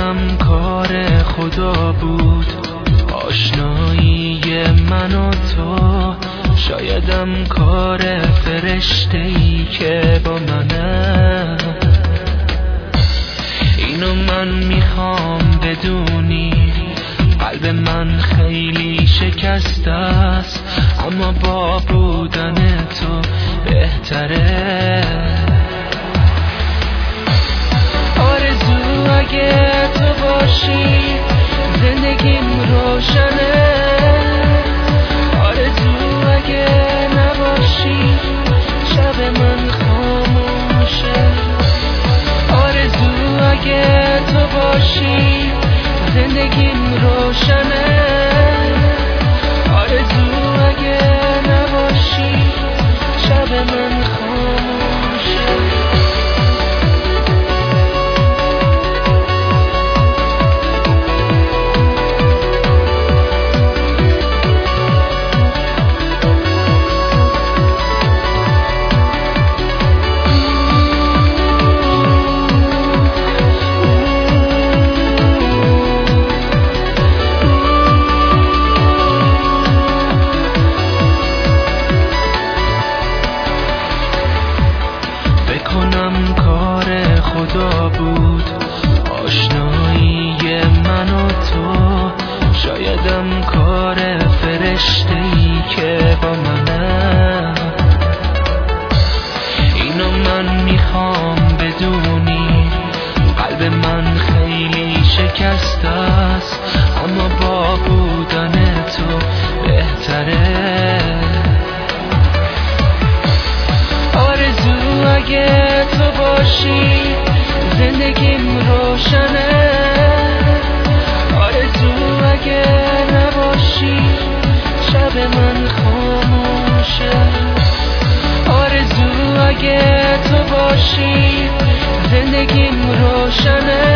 کنم کار خدا بود آشنایی من و تو، شایدم کار فرشته‌ای که با منه. اینو من میخوام بدونی، قلب من خیلی شکسته است، اما با بودن تو بهتره. آرزو اگه تو باشی زندگیم روشنه، آرزو اگه نباشی شب من خاموشه. آرزو اگه تو باشی زندگیم روشنه، آرزو اگه نباشی شب من خاموشه. کنم کار خدا بود آشنایی من و تو، شایدم کار فرشته‌ای که با منه. اینو من میخوام بدونی، قلب من خیلی شکسته است، اما با بودن تو بهتره. آرزو اگه تو باشی زندگیم روشنه، آرزو اگه نباشی شب من خاموشه. آرزو اگه تو باشی زندگیم روشنه،